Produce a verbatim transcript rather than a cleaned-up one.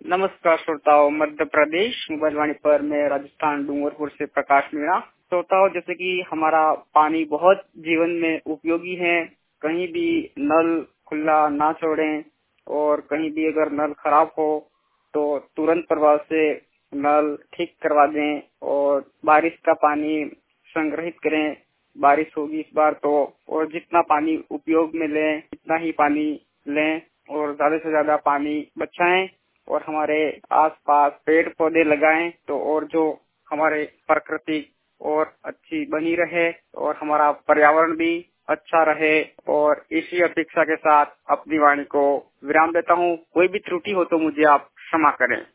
नमस्कार श्रोताओं, मध्य प्रदेश मोबाइल वाणी पर मैं राजस्थान डूंगरपुर से प्रकाश मीणा। श्रोताओं, जैसे कि हमारा पानी बहुत जीवन में उपयोगी है। कहीं भी नल खुला ना छोड़ें और कहीं भी अगर नल खराब हो तो तुरंत प्रभाव से नल ठीक करवा दें और बारिश का पानी संग्रहित करें। बारिश होगी इस बार तो, और जितना पानी उपयोग में लें उतना ही पानी लें और ज्यादा से ज्यादा पानी बचाएं और हमारे आसपास पेड़ पौधे लगाएं तो और जो हमारे प्रकृति और अच्छी बनी रहे और हमारा पर्यावरण भी अच्छा रहे। और इसी अपेक्षा के साथ अपनी वाणी को विराम देता हूँ। कोई भी त्रुटि हो तो मुझे आप क्षमा करें।